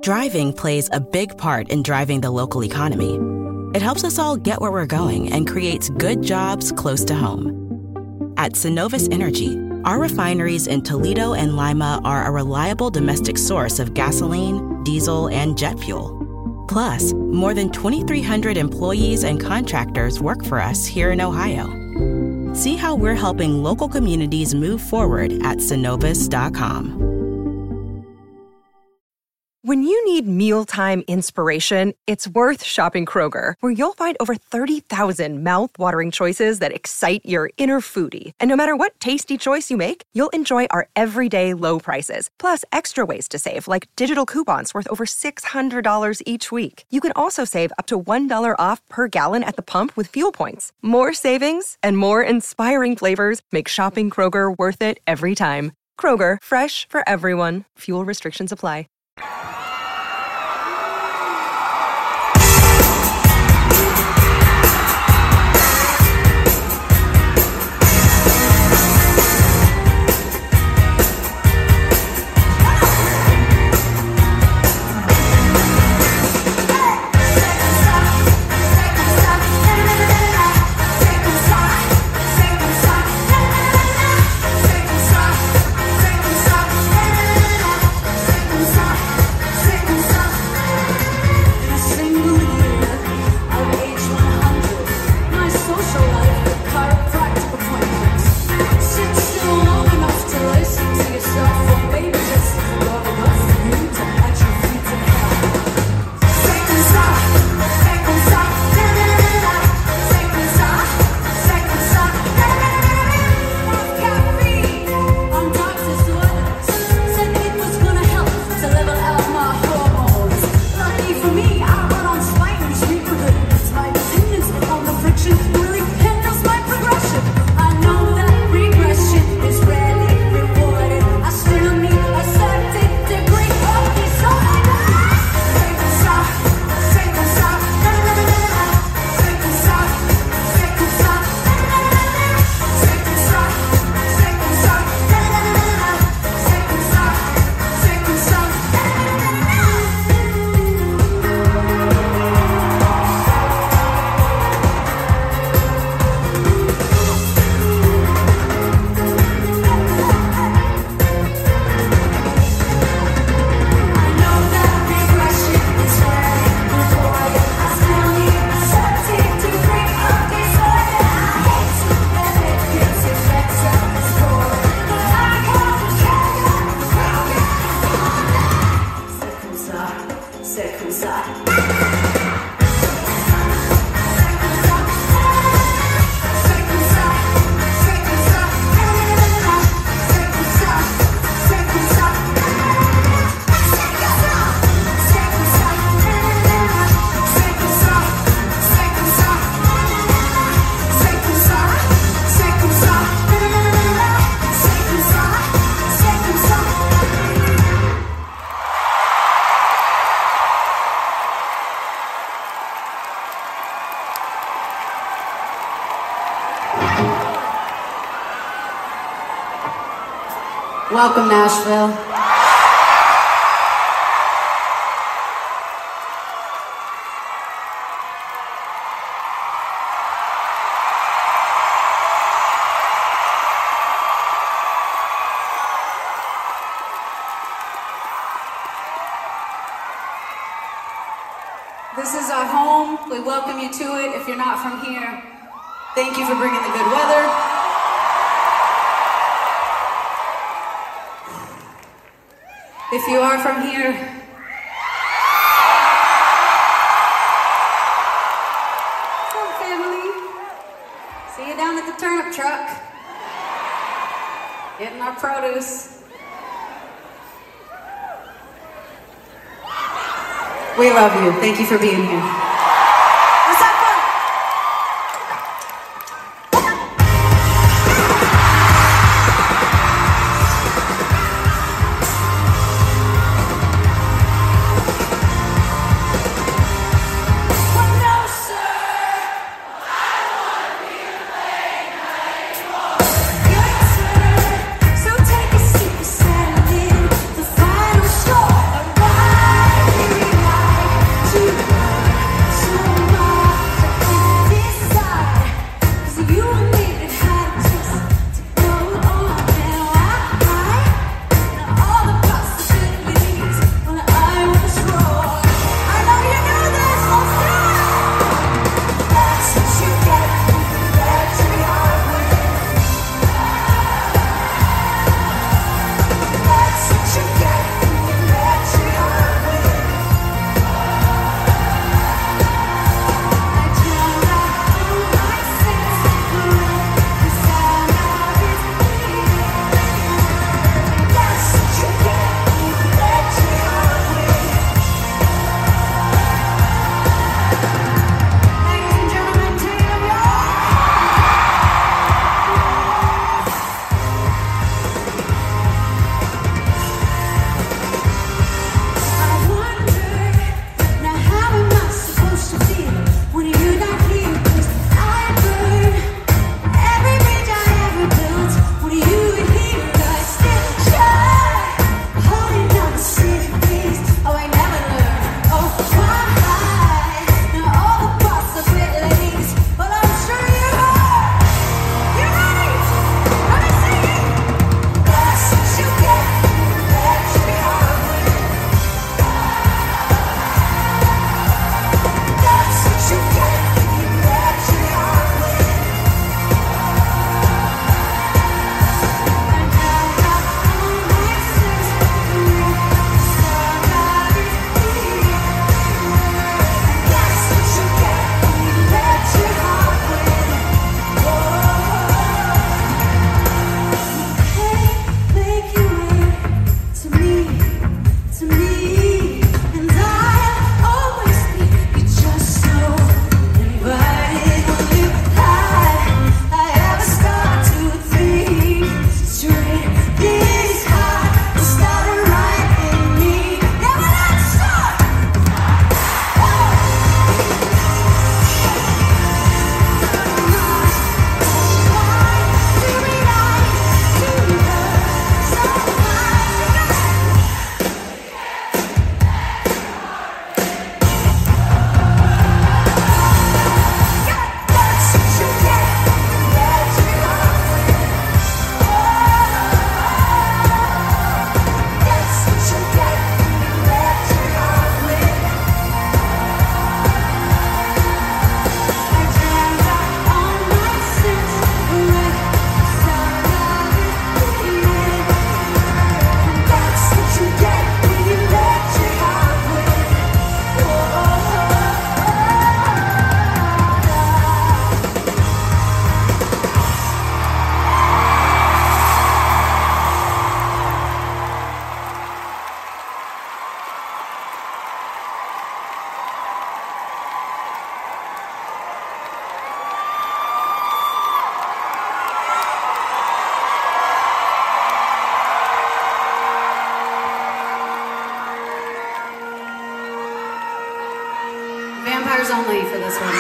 Driving plays a big part in driving the local economy. It helps us all get where we're going and creates good jobs close to home. At Synovus Energy, our refineries in Toledo and Lima are a reliable domestic source of gasoline, diesel, and jet fuel. Plus, more than 2,300 employees and contractors work for us here in Ohio. See how we're helping local communities move forward at Synovus.com. When you need mealtime inspiration, it's worth shopping Kroger, where you'll find over 30,000 mouth-watering choices that excite your inner foodie. And no matter what tasty choice you make, you'll enjoy our everyday low prices, plus extra ways to save, like digital coupons worth over $600 each week. You can also save up to $1 off per gallon at the pump with fuel points. More savings and more inspiring flavors make shopping Kroger worth it every time. Kroger, fresh for everyone. Fuel restrictions apply. Welcome, Nashville. This is our home. We welcome you to it. If you're not from here, thank you for bringing the good weather. If you are from here, come family. See you down at the turnip truck, getting our produce. We love you. Thank you for being here. So take a seat, settle in. The final score arrives. vampires only for this one.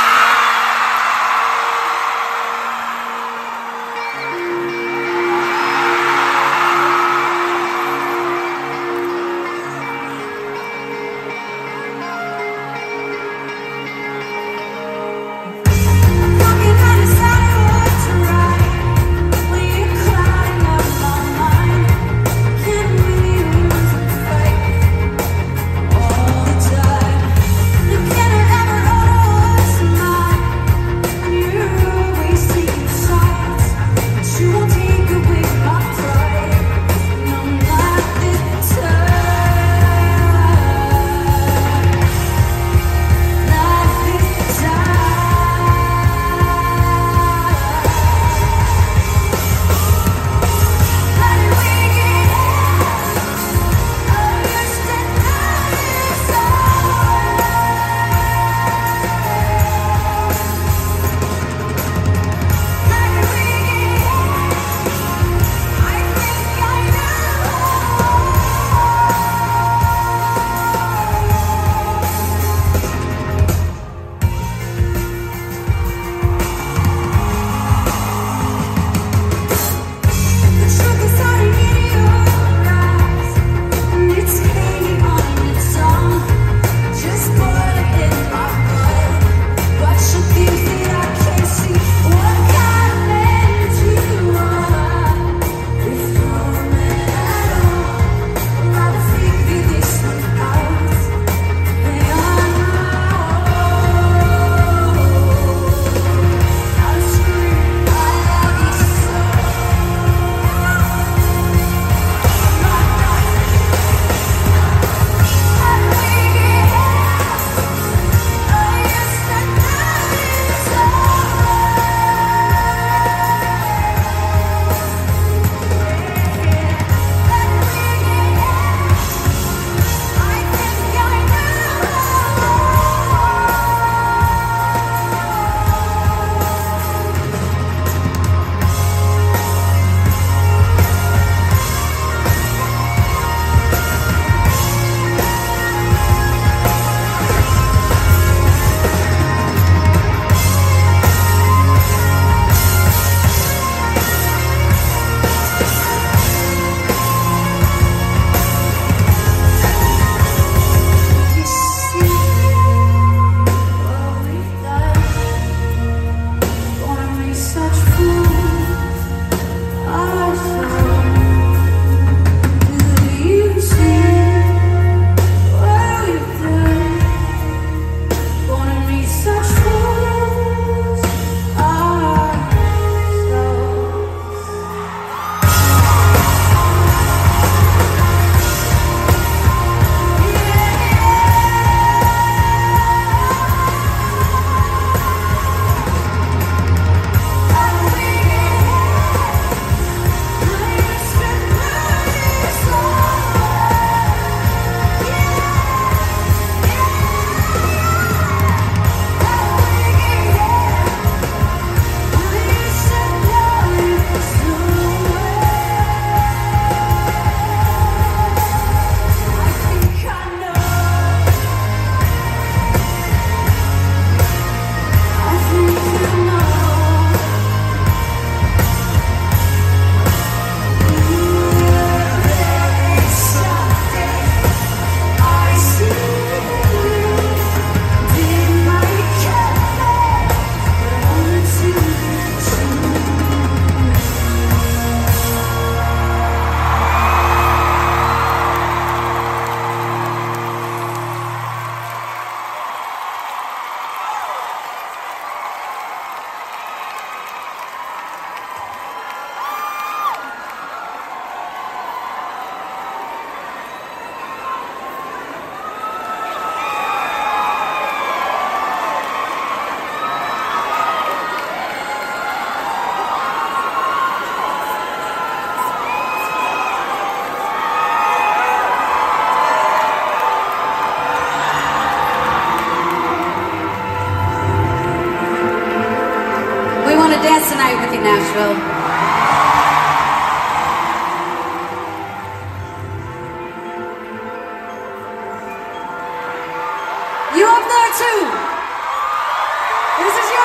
dance tonight with you, Nashville. You up there too?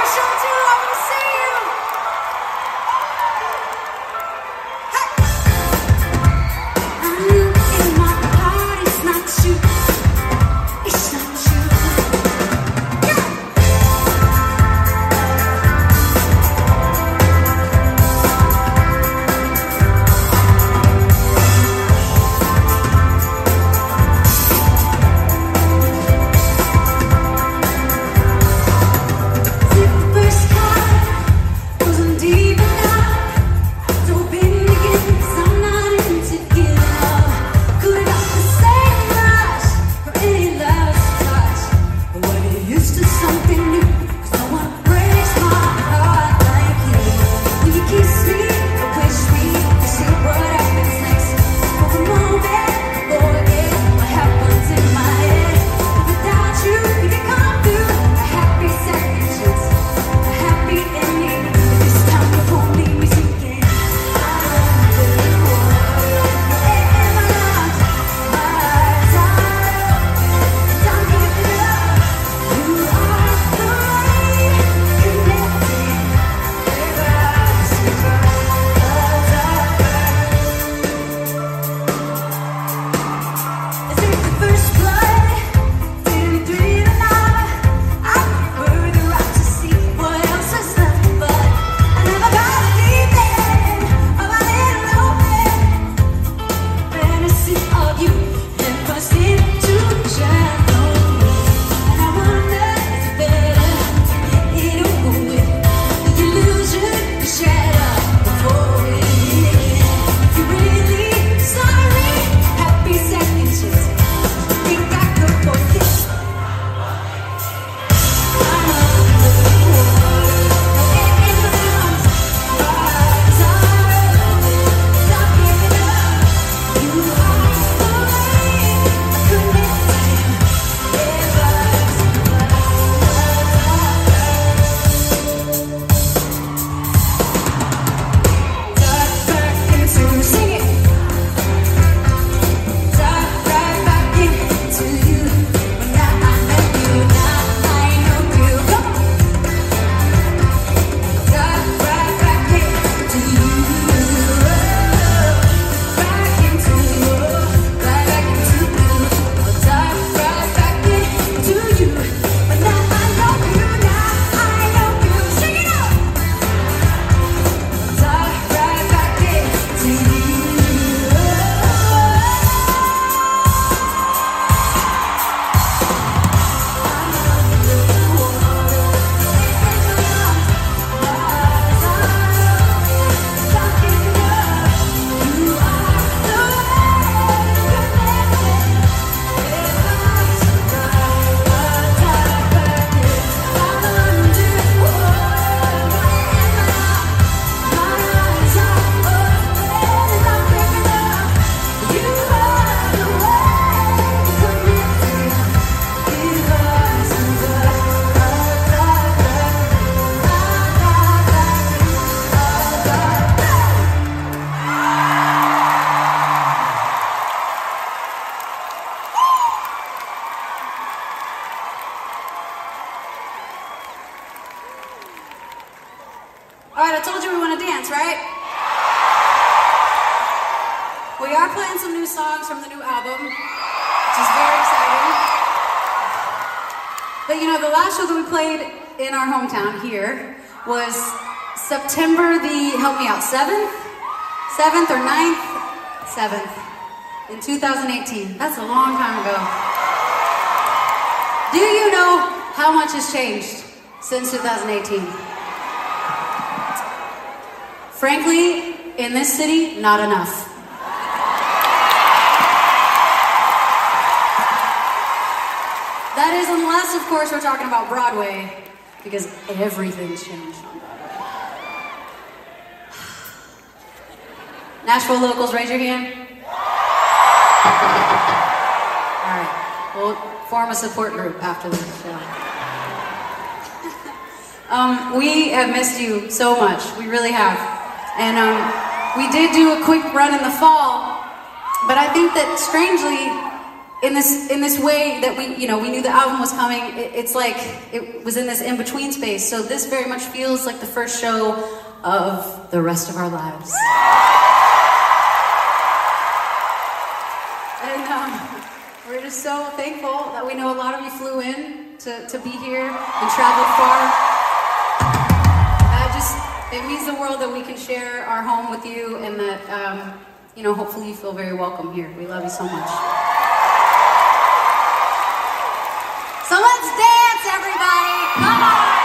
All right, I told you we want to dance, right? We are playing some new songs from the new album, which is very exciting. But you know, the last show that we played in our hometown here was September the, help me out, 7th? 7th or 9th? 7th. In 2018. That's a long time ago. Do you know how much has changed since 2018? Frankly, in this city, not enough. That is, unless, of course, we're talking about Broadway, because everything's changed on Broadway. Nashville locals, raise your hand. All right, we'll form a support group after this show. We have missed you so much. We really have. And we did do a quick run in the fall, but I think that strangely, in this way that we knew the album was coming. It's like it was in this in-between space. So this very much feels like the first show of the rest of our lives. And we're just so thankful that we know a lot of you flew in to be here and traveled far. It means the world that we can share our home with you, and that hopefully you feel very welcome here. We love you so much. So let's dance, everybody! Come on!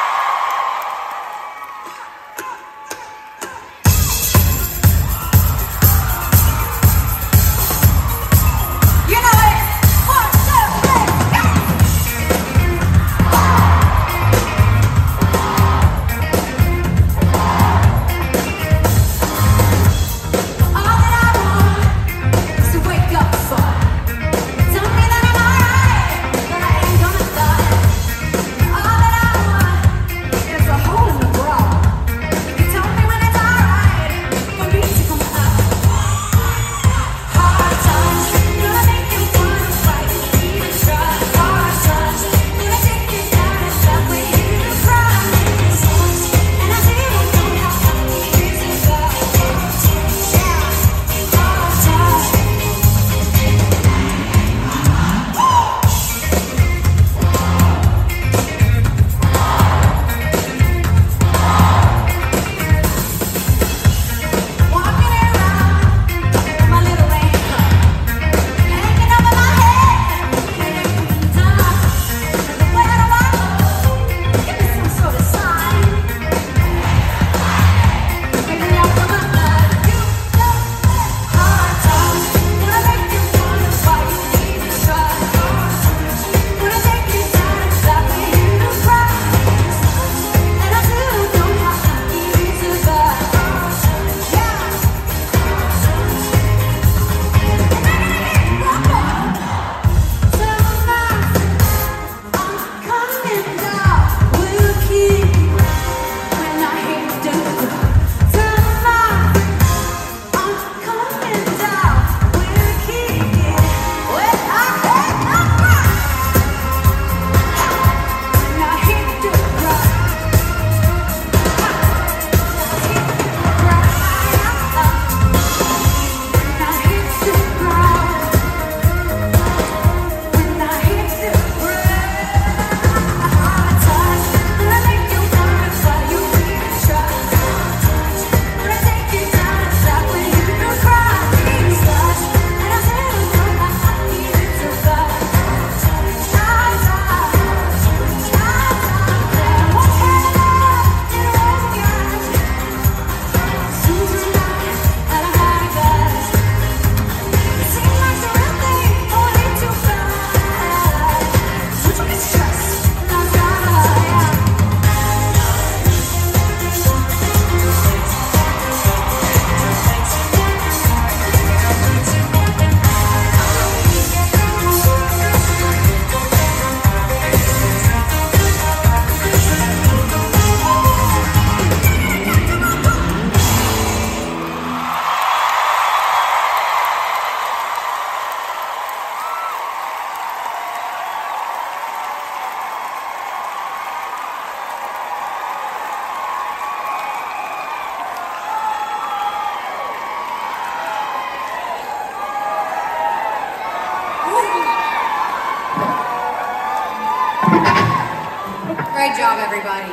Great job, everybody.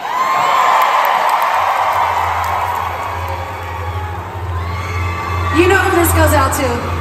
You know who this goes out to.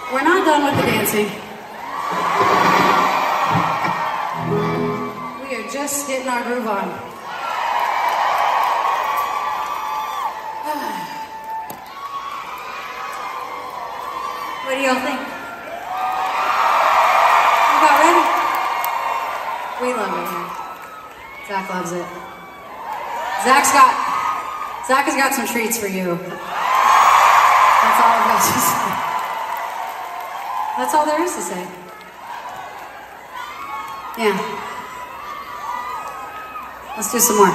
We're not done with the dancing. We are just getting our groove on. What do y'all think? You got ready? We love it here. Zach loves it. Zach has got some treats for you. That's all I've got to say. That's all there is to say. Yeah. Let's do some more.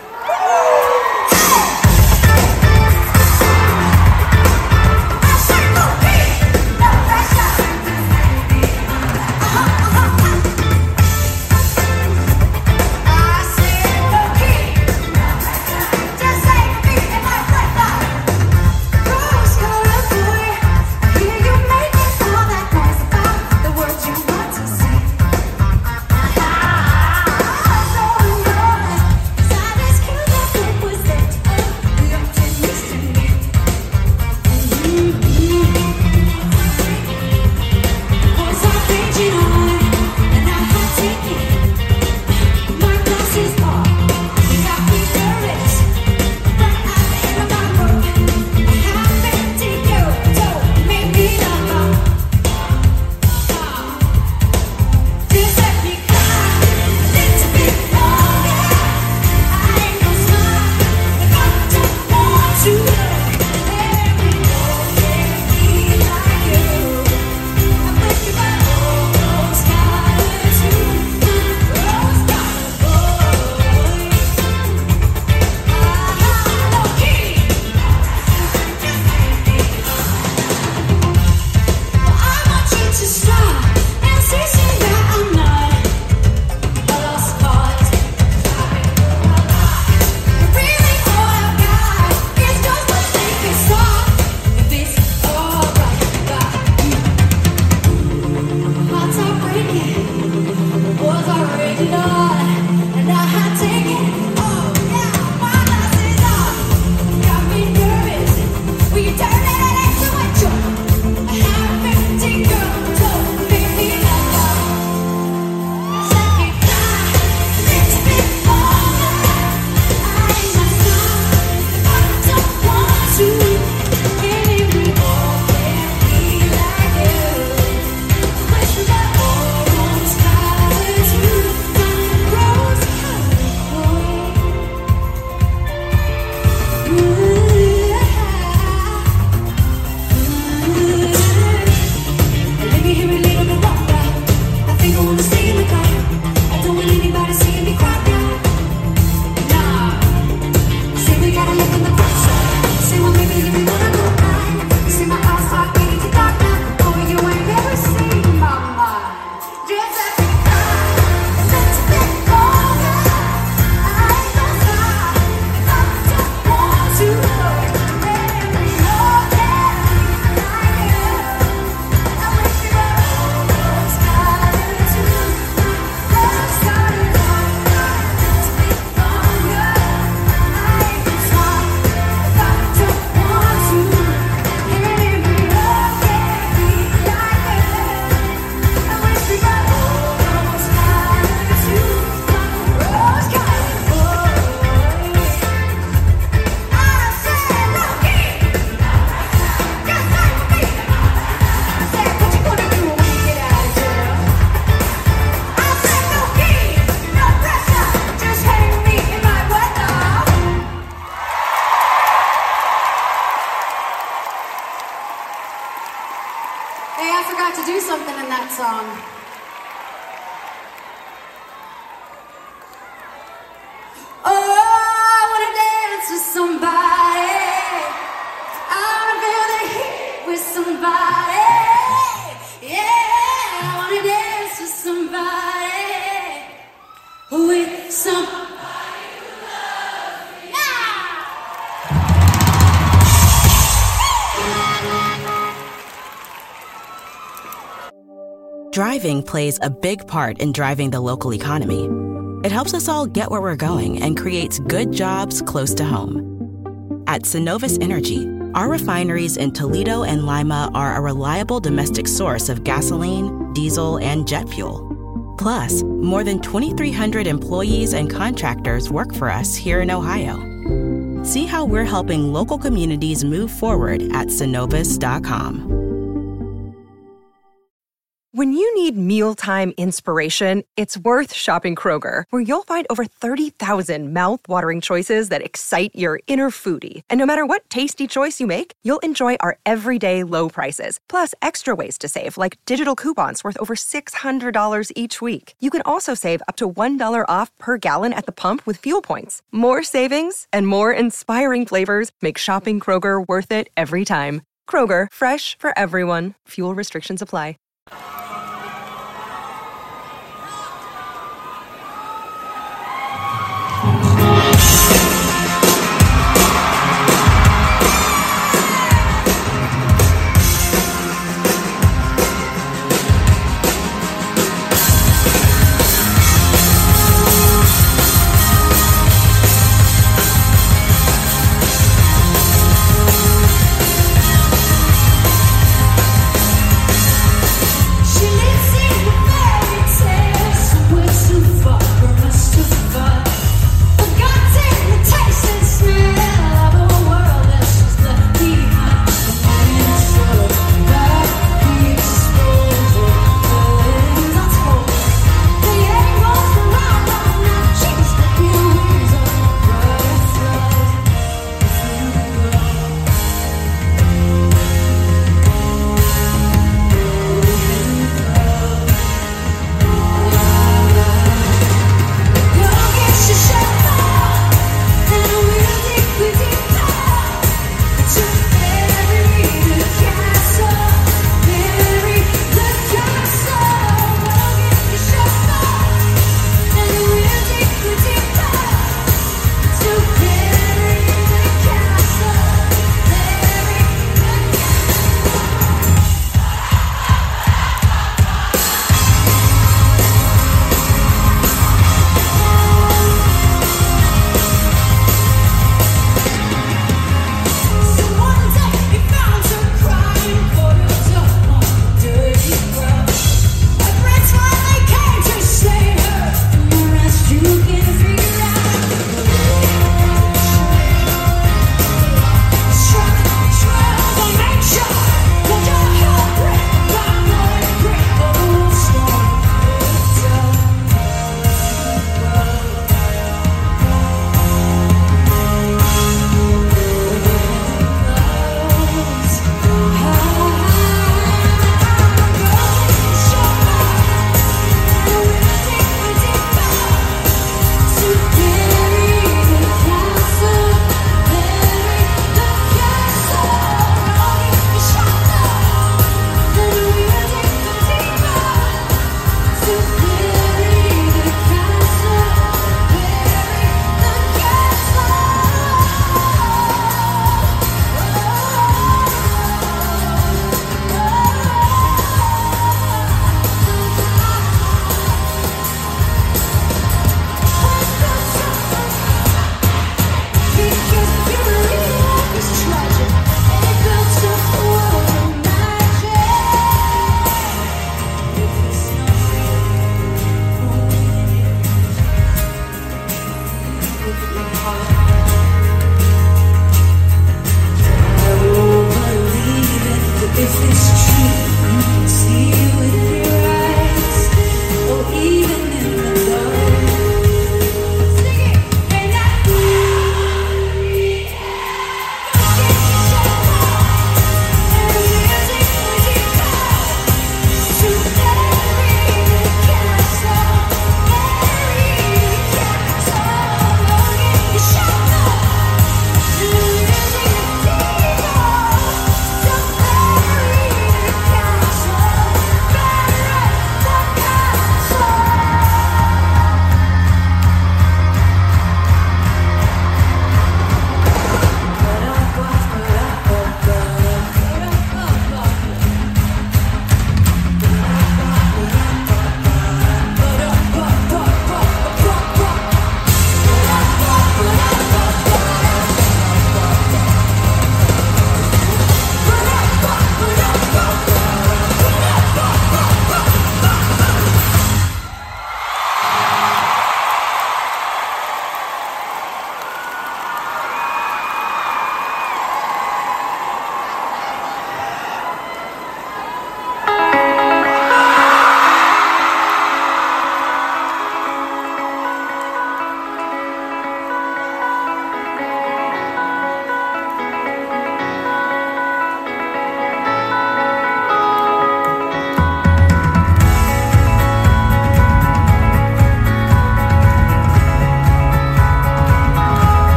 Driving plays a big part in driving the local economy. It helps us all get where we're going and creates good jobs close to home. At Synovus Energy, Our refineries in Toledo and Lima are a reliable domestic source of gasoline, diesel, and jet fuel. Plus, more than 2,300 employees and contractors work for us here in Ohio. See how we're helping local communities move forward at Synovus.com. When you need mealtime inspiration, it's worth shopping Kroger, where you'll find over 30,000 mouth-watering choices that excite your inner foodie. And no matter what tasty choice you make, you'll enjoy our everyday low prices, plus extra ways to save, like digital coupons worth over $600 each week. You can also save up to $1 off per gallon at the pump with fuel points. More savings and more inspiring flavors make shopping Kroger worth it every time. Kroger, fresh for everyone. Fuel restrictions apply. She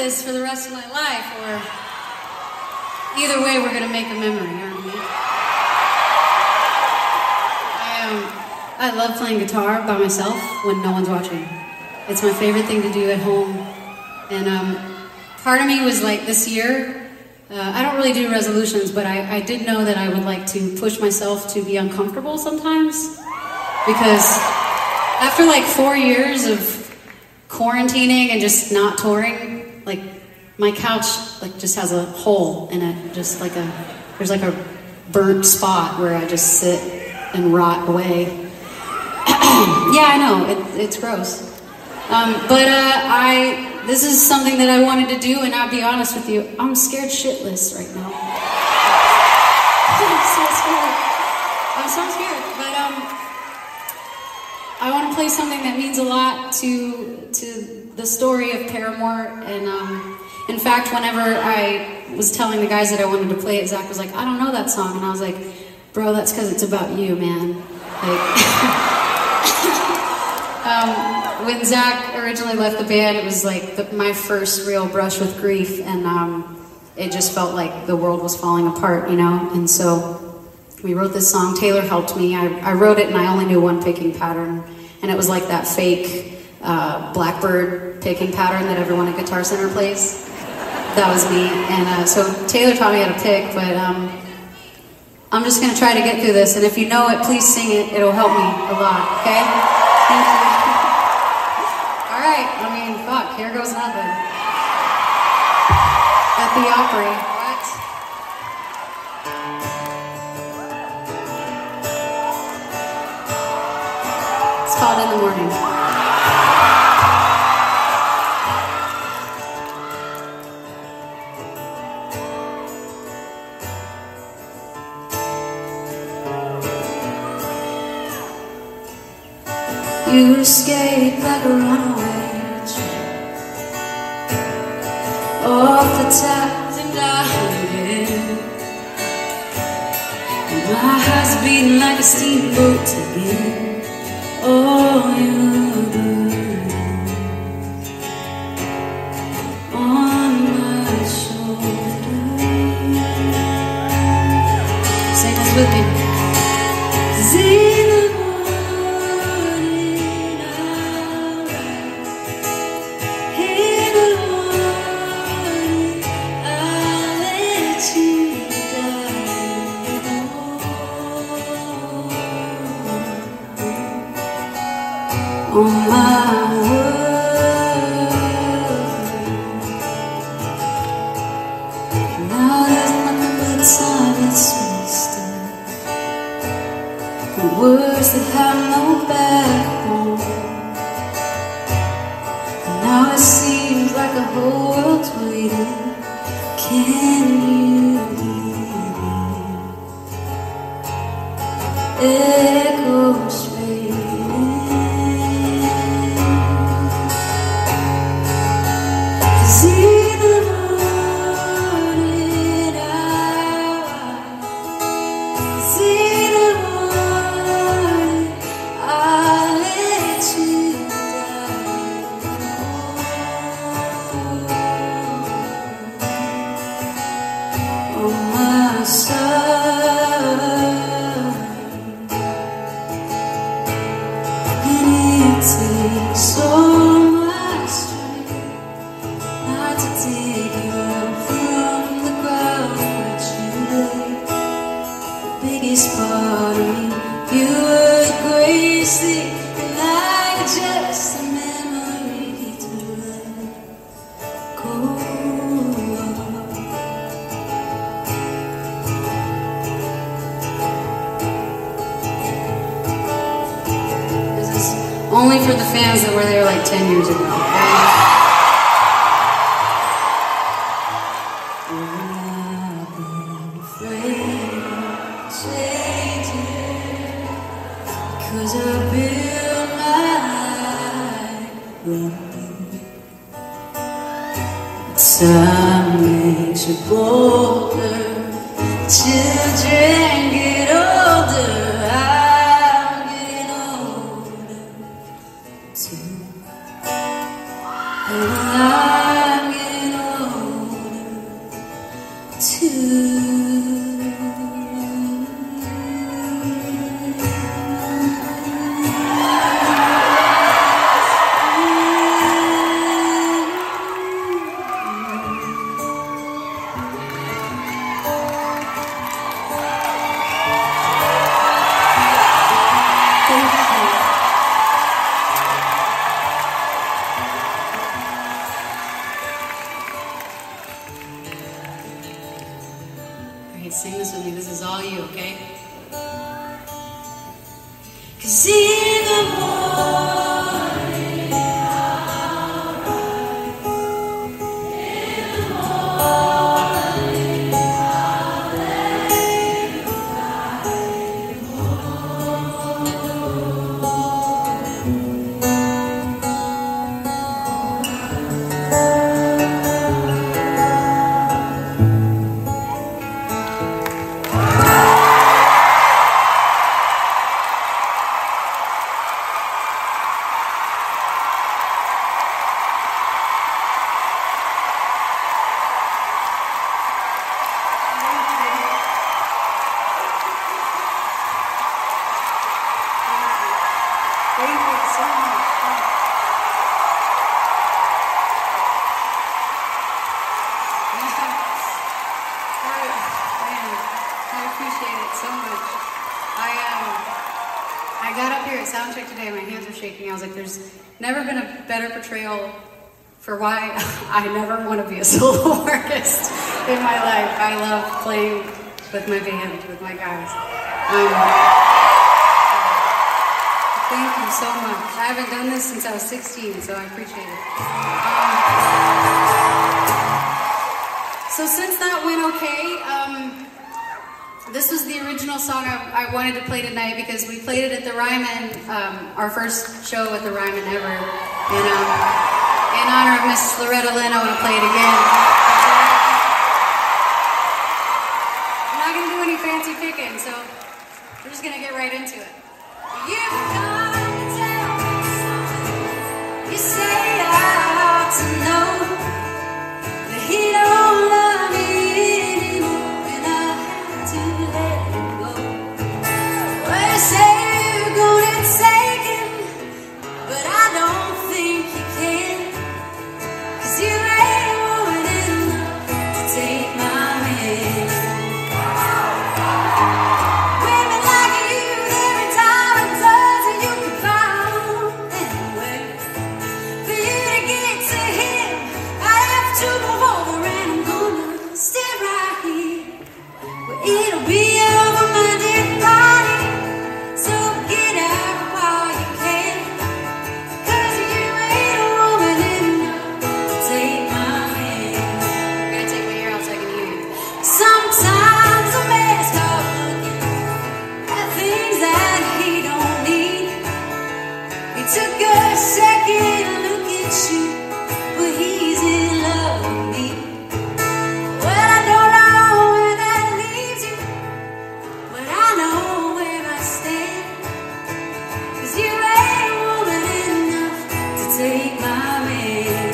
this for the rest of my life, or either way, we're gonna make a memory, aren't we? I love playing guitar by myself when no one's watching. It's my favorite thing to do at home. And part of me was like, this year, I don't really do resolutions, but I did know that I would like to push myself to be uncomfortable sometimes. Because after like 4 years of quarantining and just not touring, like my couch like just has a hole in it, just like there's like a burnt spot where I just sit and rot away. Yeah, I know, it's gross. This is something that I wanted to do, and I'll be honest with you, I'm scared shitless right now. I'm so scared, but I want to play something that means a lot to the story of Paramore, and in fact, whenever I was telling the guys that I wanted to play it, Zach was like, I don't know that song, and I was like, bro, that's because it's about you, man. Like, when Zach originally left the band, it was like my first real brush with grief, and it just felt like the world was falling apart, you know? And so we wrote this song. Taylor helped me. I wrote it, and I only knew one picking pattern, and it was like that fake Blackbird picking pattern that everyone at Guitar Center plays. That was me. And so Taylor taught me how to pick, but I'm just going to try to get through this, and if you know it, please sing it. It'll help me a lot, okay? Thank you. Alright, I mean, fuck, here goes nothing. At the Opry, what? It's called In the Morning. You escape like a runaway off the top and down, and my heart's beating like a steamboat again. Oh, you're on my shoulder. Sing this with me. On my word, now there's nothing but silence still. The words that have no backbone. Now it seems like the whole world's waiting. Can you believe it? Echoes fading. Only for the fans that were there like 10 years ago. Cause I built my time makes you bolder. Children get older. I'm getting older too. And I'm getting older. Sing this with me. This is all you, okay? 'Cause in the morning I'll rise. In the morning I'll lay Thank you so much. I appreciate it so much. I got up here at Soundcheck today and my hands were shaking. I was like, there's never been a better portrayal for why I never want to be a solo artist in my life. I love playing with my band, with my guys. Thank you so much. I haven't done this since I was 16, so I appreciate it. So since that went okay, this was the original song I wanted to play tonight because we played it at the Ryman, our first show at the Ryman ever. And in honor of Miss Loretta Lynn, I want to play it again. I'm not going to do any fancy picking, so we're just going to get right into it. You've come to tell me something. You say I ought to know that he don't love me anymore, and I have to let him go. Well, you say you're gonna take him, but I don't think you can, 'cause you ain't woman enough to take my man. Women like you, every time it does, and you can find anywhere. For you to get to him, I have to move over, and I'm gonna stay right here. Well, it'll be over my dead body, so get out while you can, 'cause you ain't a woman enough to take my hand. I gotta take my ear out so I can hear you. Sometimes a man starts looking at things that he don't need. He took a second look at you, but he's in love with me. Well, I don't know where that leaves you, but I know where I stand, 'cause you ain't a woman enough to take my man.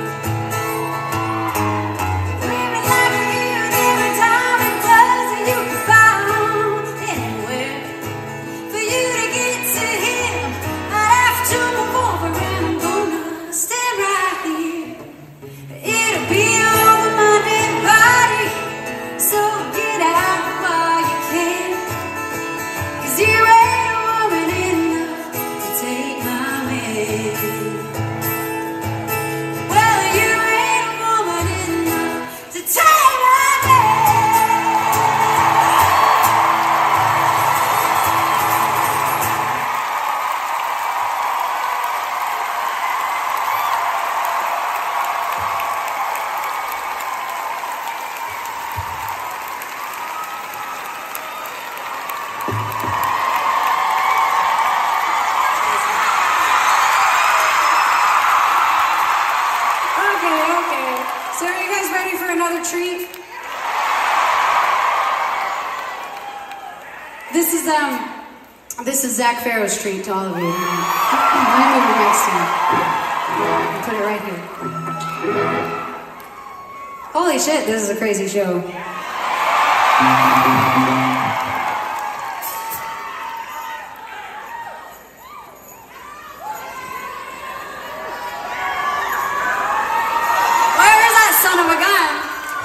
Women like you, every time it does, and you can find anywhere. For you to get to him, I'd have to move over, and I'm gonna stay right here. It'll be over my dead body, so get out while you can, 'cause you ain't a woman enough to take my man. Well, you ain't a woman enough to take my man. Okay. So are you guys ready for another treat? This is Zach Farrow's treat to all of you. Let me move it next to you. I'll put it right here. Holy shit, this is a crazy show. Where is that son of a gun?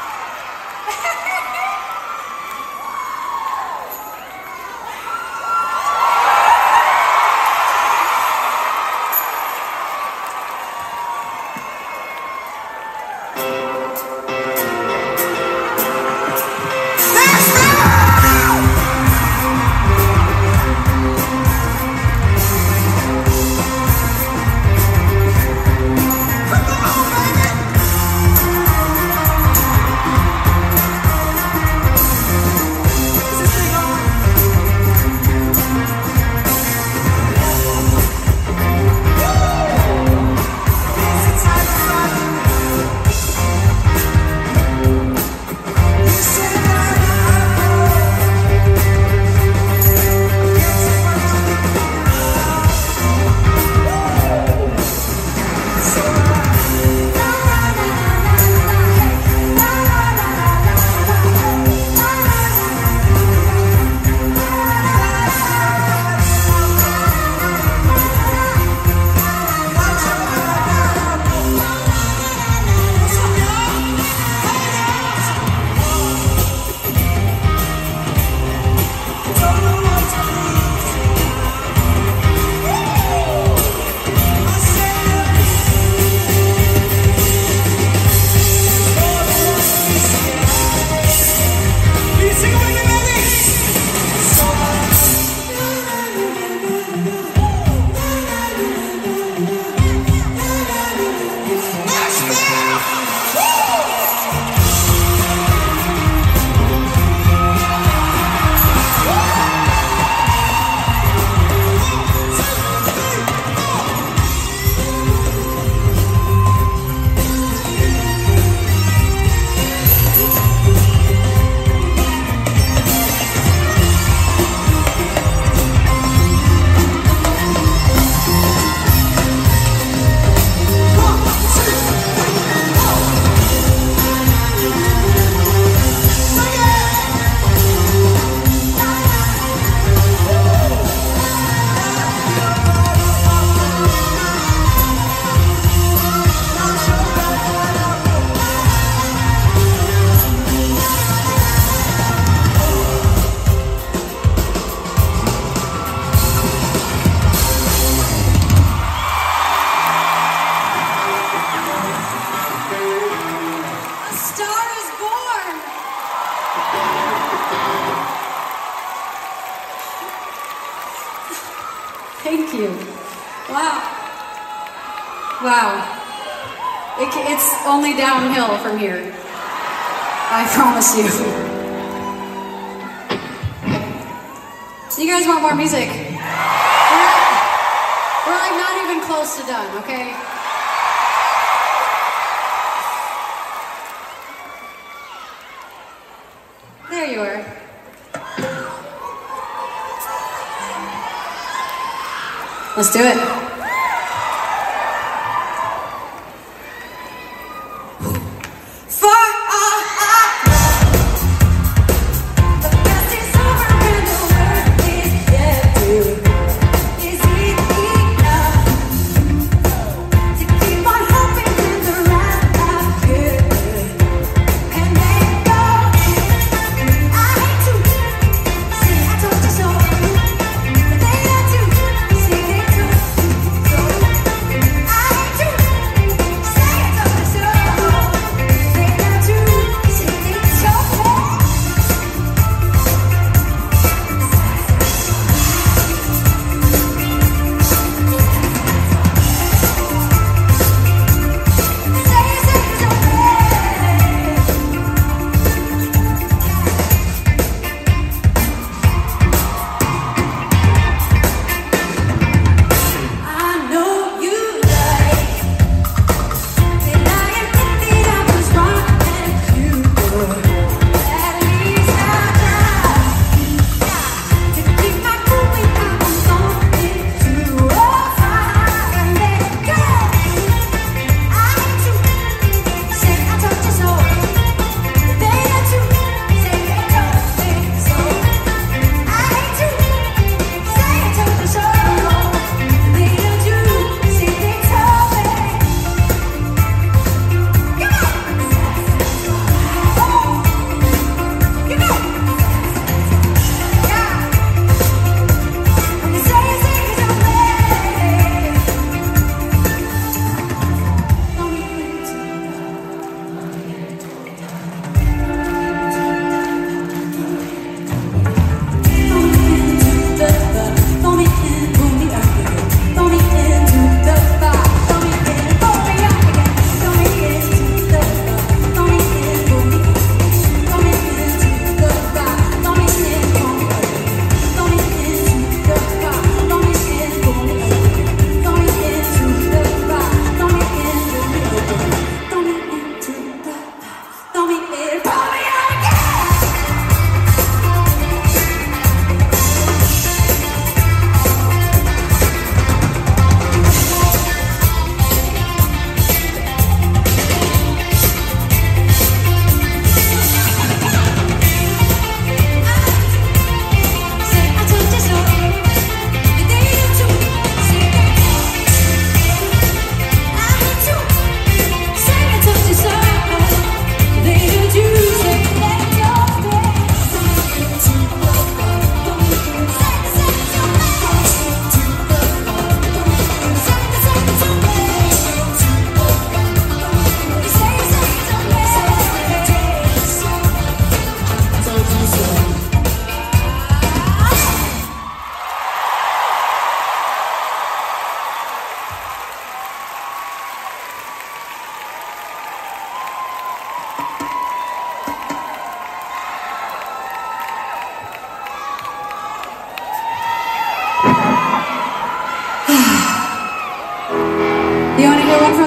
Thank you. Wow. Wow. It's only downhill from here. I promise you. You guys want more music? We're like not even close to done, okay? There you are. Let's do it.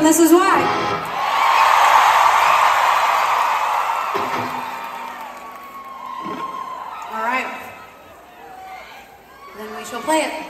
and this is why. All right. Then we shall play it.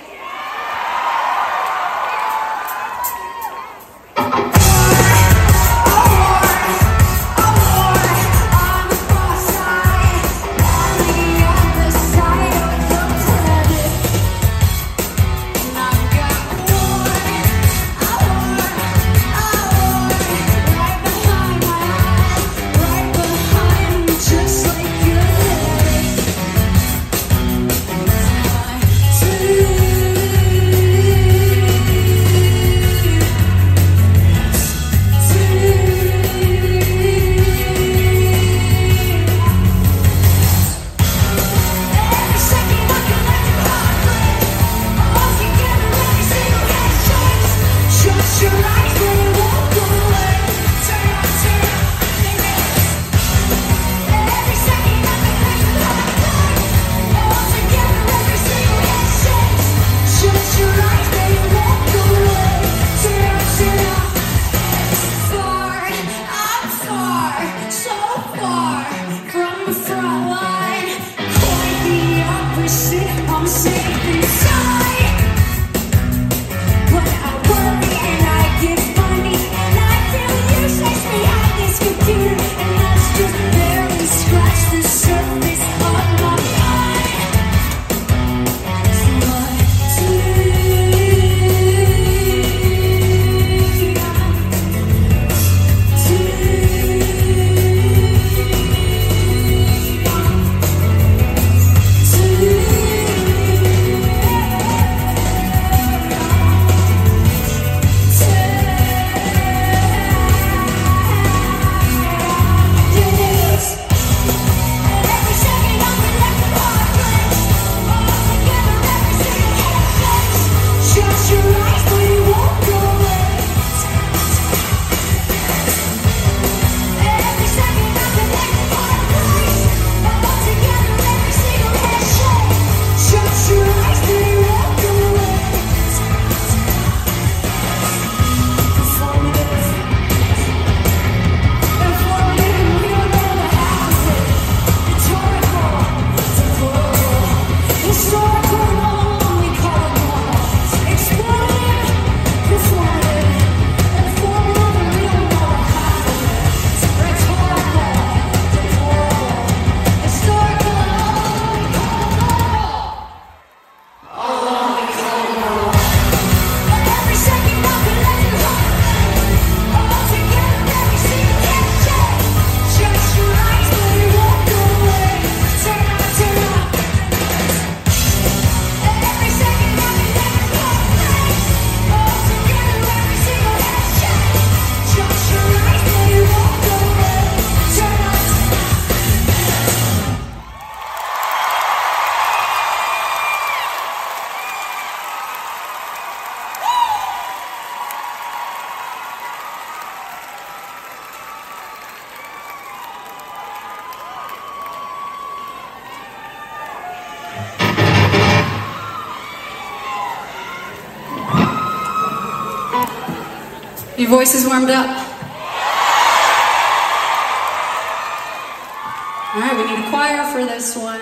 Your voice is warmed up. All right, we need a choir for this one.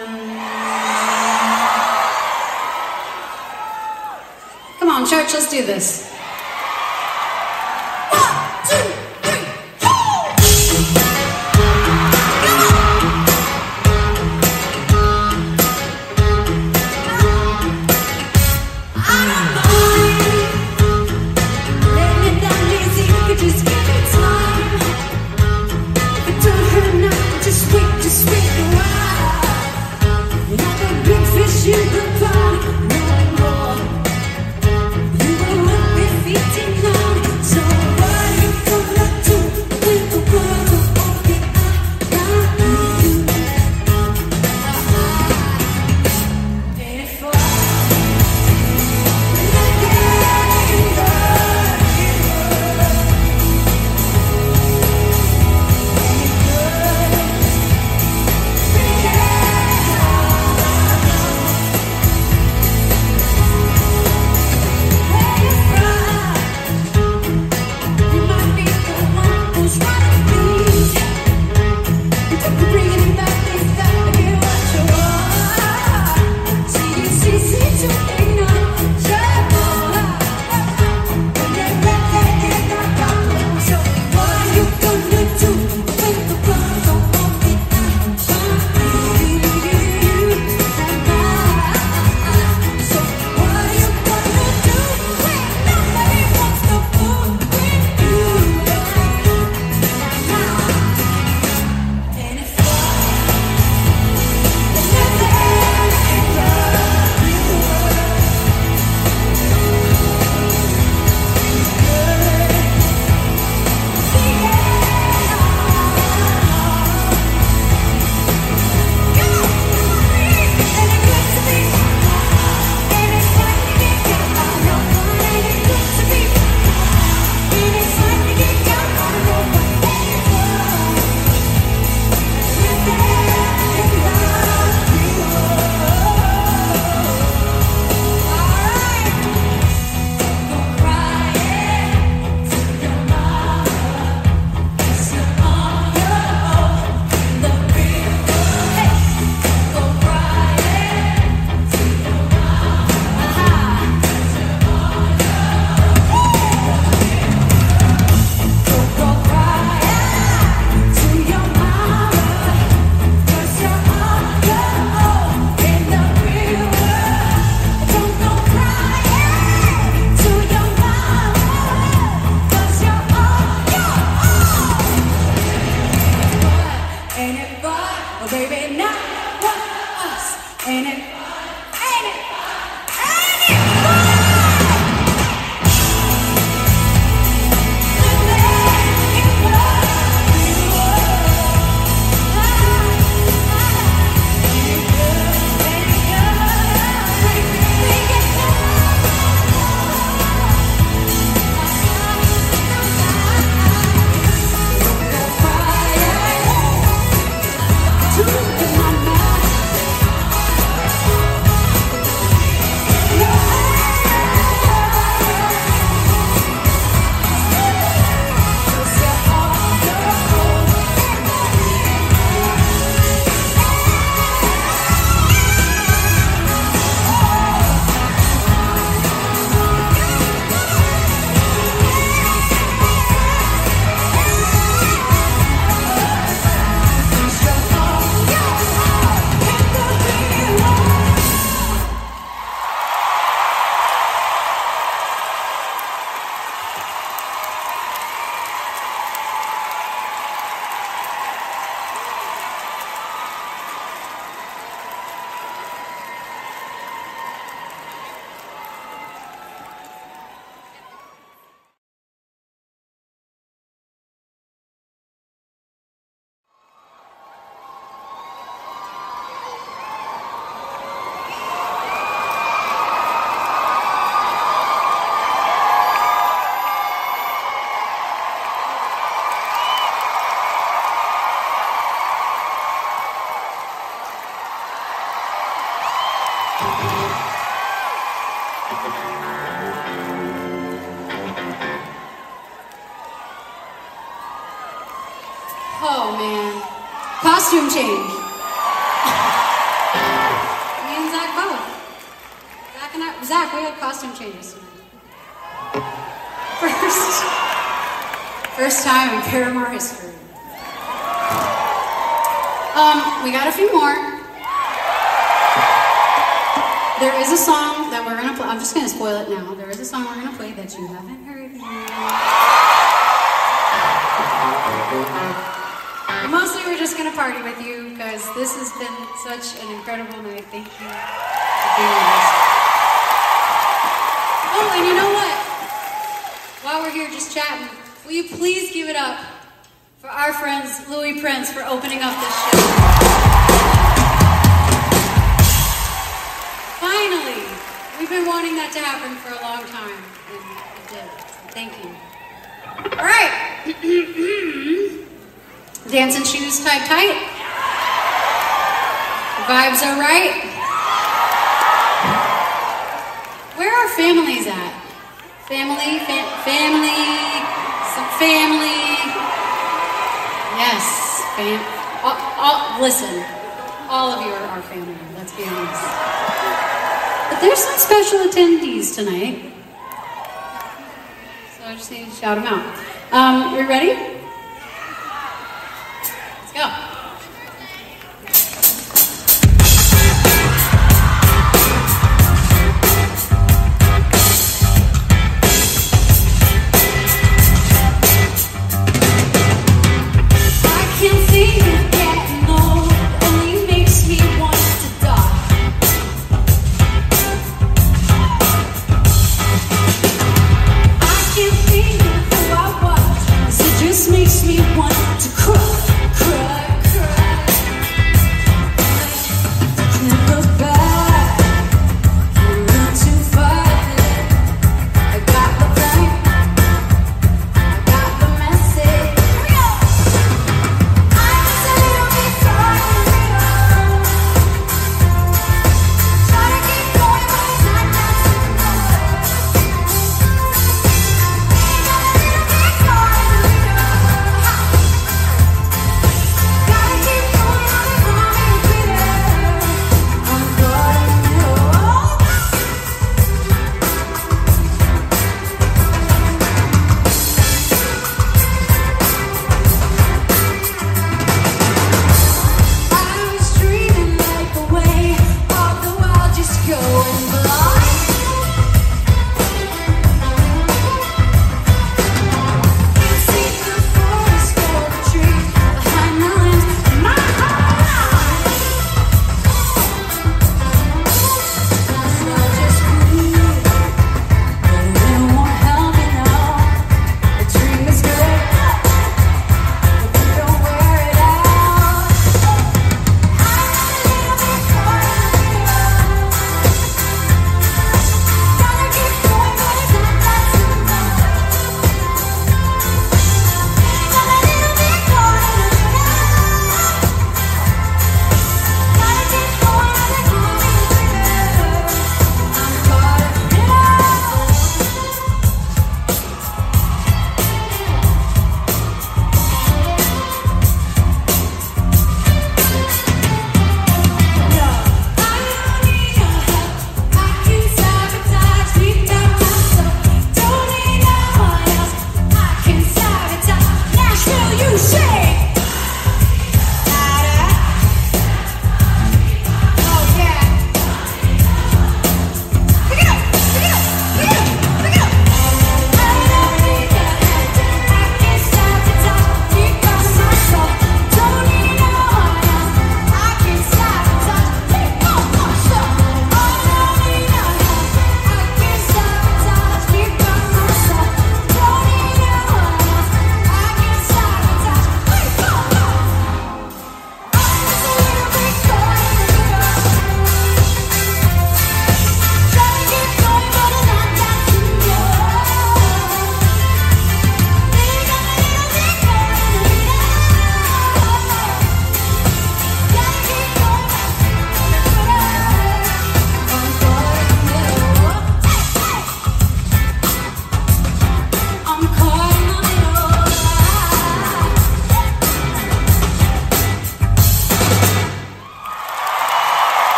Come on, church, let's do this. You will look Ain't it? Ain't it? Ain't it Oh man, costume change. Me and Zach both. Zach, we had costume changes tonight. First time in Paramore history. We got a few more. There is a song that we're gonna play. I'm just gonna spoil it now. There is a song we're gonna play that you haven't heard yet. Mostly we're just gonna party with you because this has been such an incredible night. Thank you for being with us. Oh, and you know what? While we're here just chatting, will you please give it up for our friends Louis Prince for opening up this show. Finally, we've been wanting that to happen for a long time, and it did. So thank you. All right. Dancing shoes tied tight. Vibes are right. Where are families at? Family, some family. Yes, listen, all of you are our family, let's be honest. But there's some special attendees tonight. So I just need to shout them out. You ready? Let's go.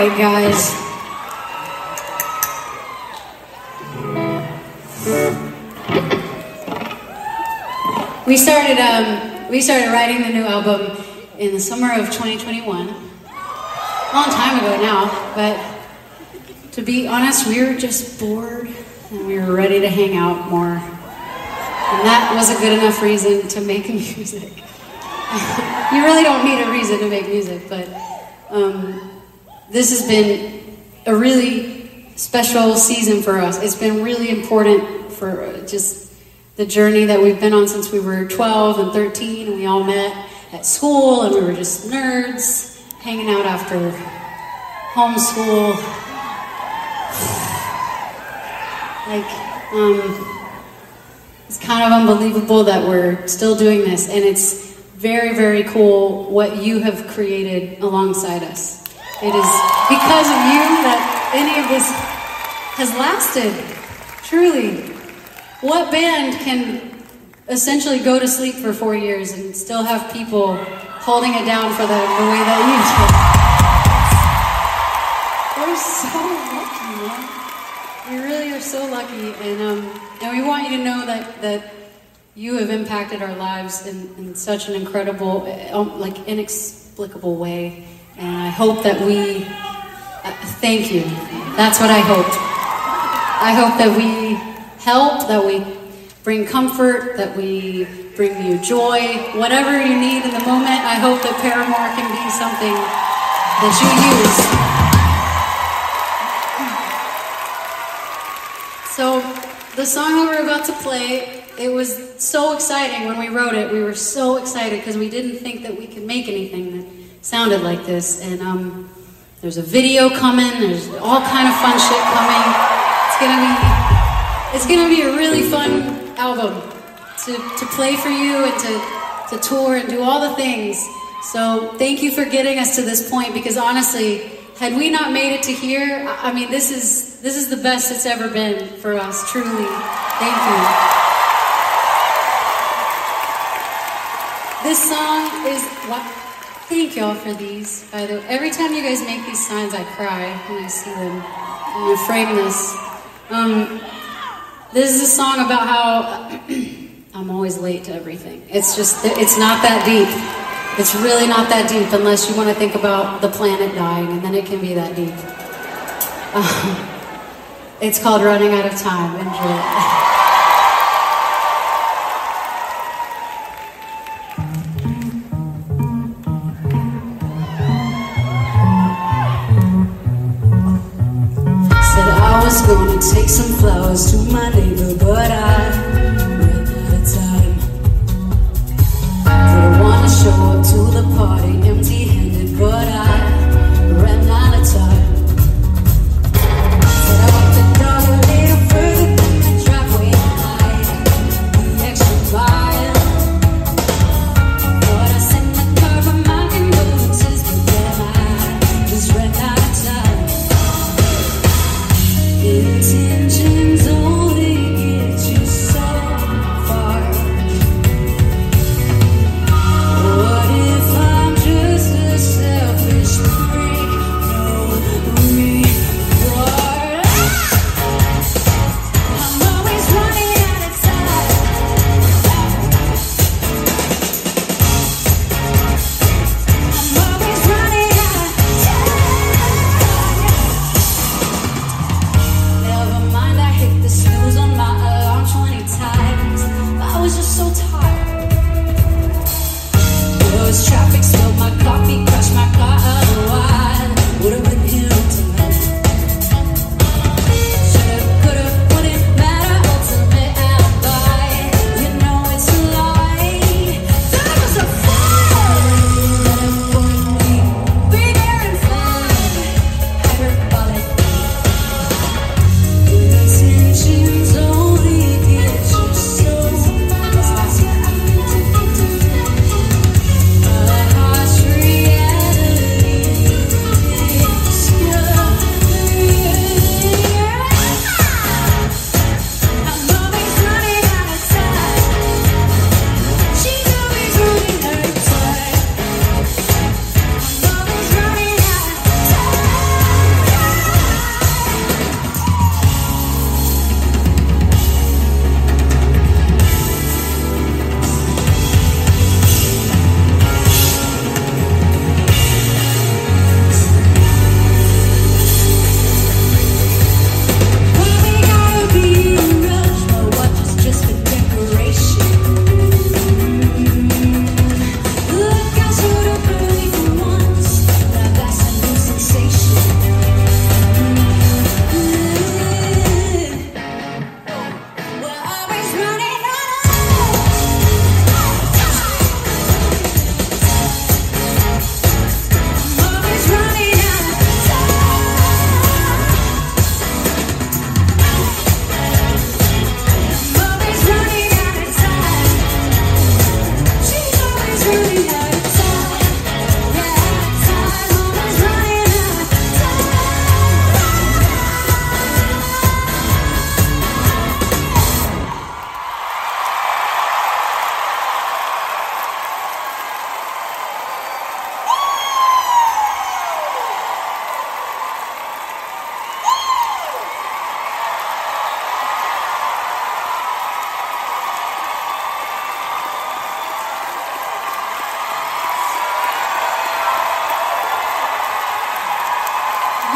right, guys. We started writing the new album in the summer of 2021. A long time ago now, but to be honest, we were just bored and we were ready to hang out more. And that was a good enough reason to make music. You really don't need a reason to make music, but this has been a really special season for us. It's been really important for just the journey that we've been on since we were 12 and 13, and we all met at school, and we were just nerds, hanging out after homeschool. It's kind of unbelievable that we're still doing this, and it's very, very cool what you have created alongside us. It is because of you that any of this has lasted, truly. What band can essentially go to sleep for 4 years and still have people holding it down for them the way that you do? We're so lucky, man. We really are so lucky, and we want you to know that you have impacted our lives in such an incredible, inexplicable way, and I hope that we thank you. That's what I hoped. I hope that we help, that we bring comfort, that we bring you joy, whatever you need in the moment. I hope that Paramore can be something that you use. So the song that we're about to play, it was so exciting when we wrote it. We were so excited because we didn't think that we could make anything that sounded like this. And there's a video coming, there's all kind of fun shit coming. It's gonna be a really fun album to play for you and to tour and do all the things. So thank you for getting us to this point, because honestly, had we not made it to here, I mean, this is the best it's ever been for us, truly. Thank you. This song is what. Thank y'all for these. By the way, every time you guys make these signs, I cry when I see them. I'm gonna frame this. This is a song about how I'm always late to everything. It's not that deep. It's really not that deep unless you want to think about the planet dying, and then it can be that deep. It's called Running Out of Time. Enjoy it. Gonna take some flowers to my neighbor, but I ran out of time. Didn't wanna show up to the party empty-handed, but I ran out of time. But I walked the dog a little further than the driveway at night, the extra mile. But I sent the car for my condolences, but then I just ran out of time. Intentions only get you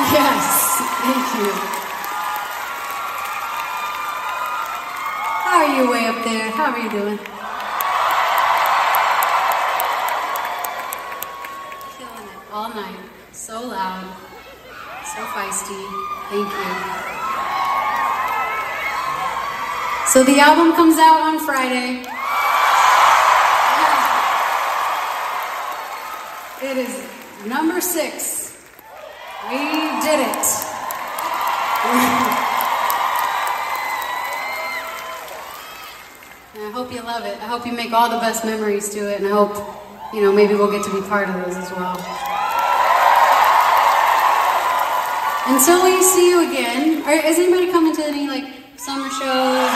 Yes, thank you. How are you way up there? How are you doing? Killing it all night. So loud. So feisty. Thank you. So the album comes out on Friday. It is number 6. We did it. And I hope you love it. I hope you make all the best memories to it, and I hope, maybe we'll get to be part of those as well. Until we see you again, is anybody coming to any, summer shows?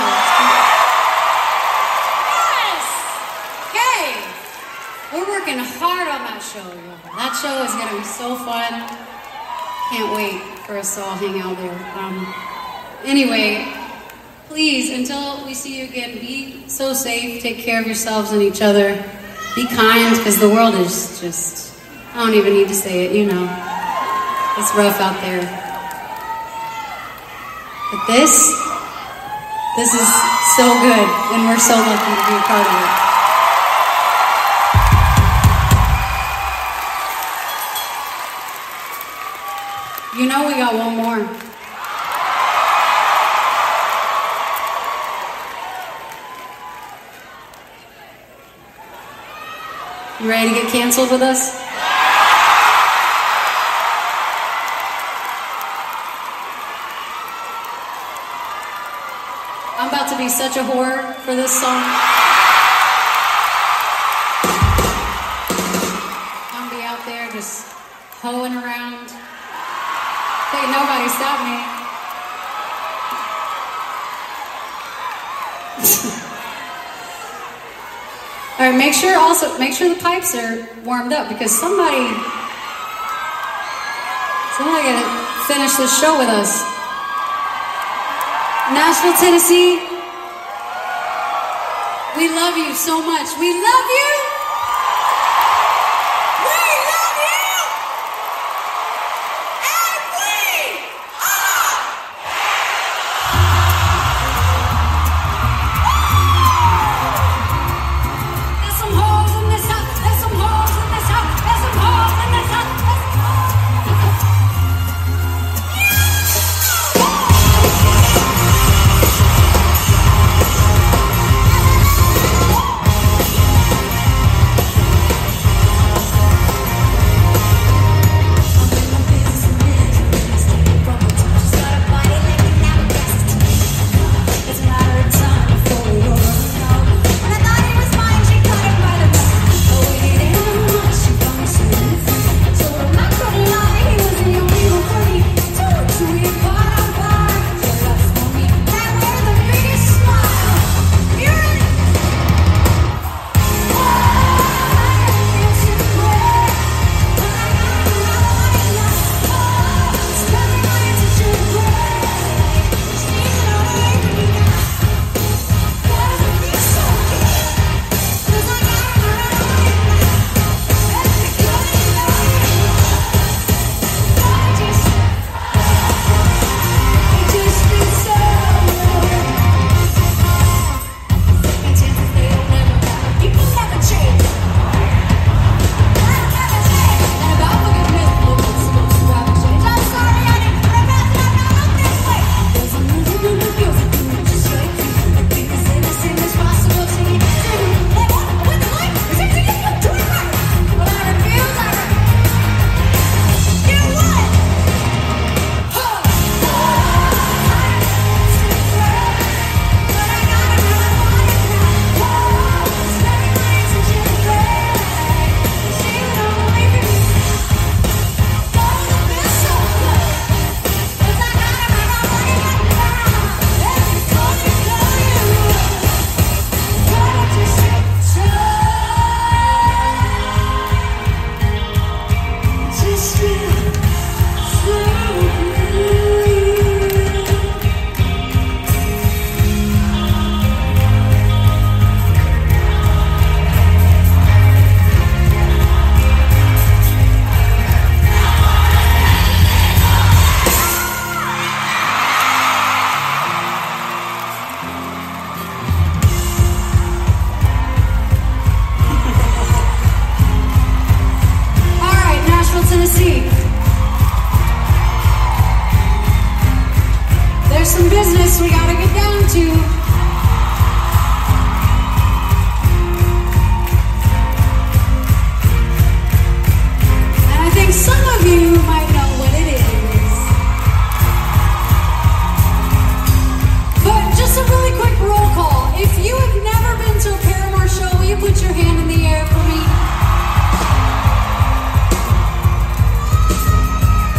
Yes! Okay! We're working hard on that show, y'all. That show is gonna be so fun. Can't wait for us to all hang out there. Anyway, please, until we see you again, be so safe, take care of yourselves and each other. Be kind, because the world is just, I don't even need to say it, It's rough out there. But this is so good, and we're so lucky to be a part of it. We got one more. You ready to get canceled with us? I'm about to be such a whore for this song. I'm gonna be out there just hoeing around. Ain't nobody stop me. All right, make sure the pipes are warmed up, because somebody gotta finish this show with us. Nashville, Tennessee, we love you so much. We love you. some business we gotta get down to. And I think some of you might know what it is. But just a really quick roll call. If you have never been to a Paramore show, will you put your hand in the air for me?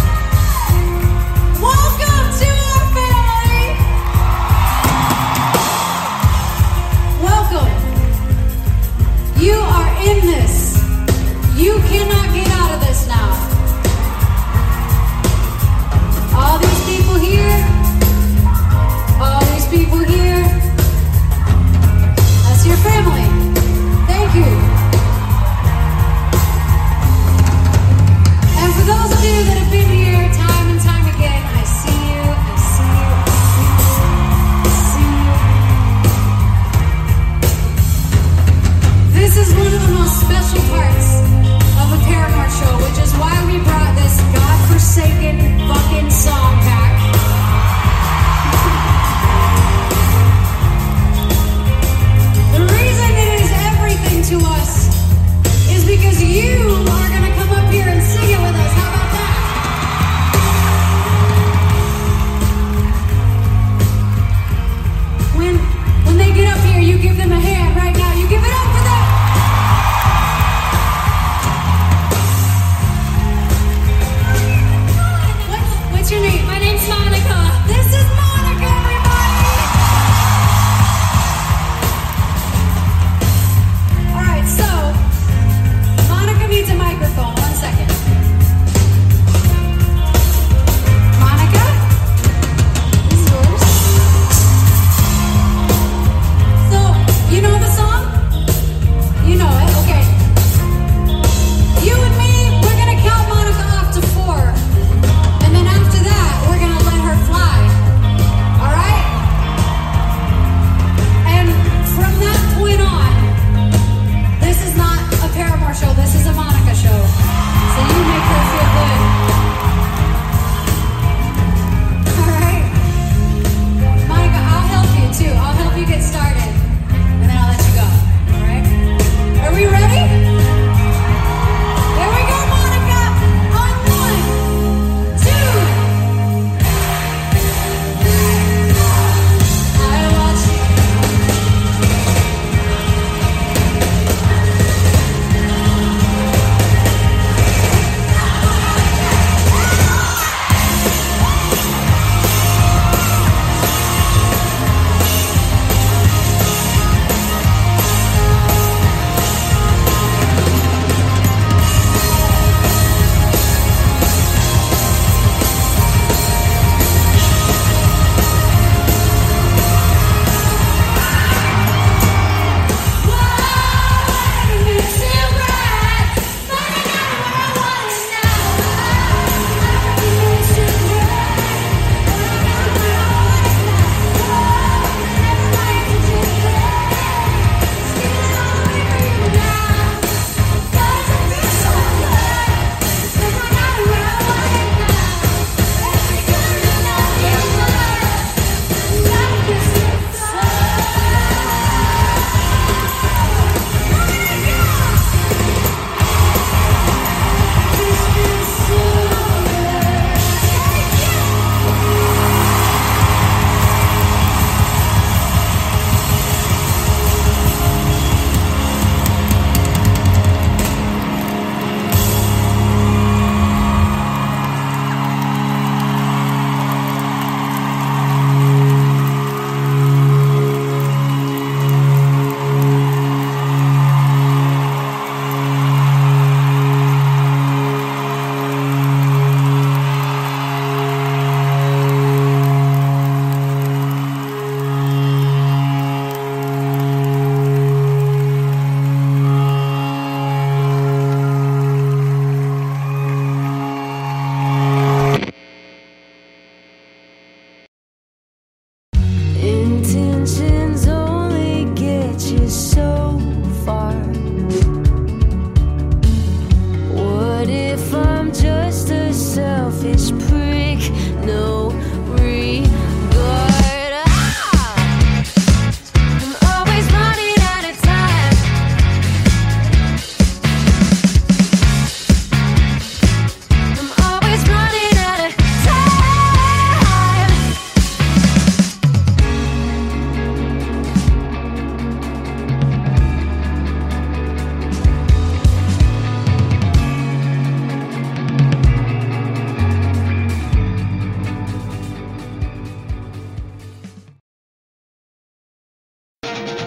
Welcome to our family! Bye.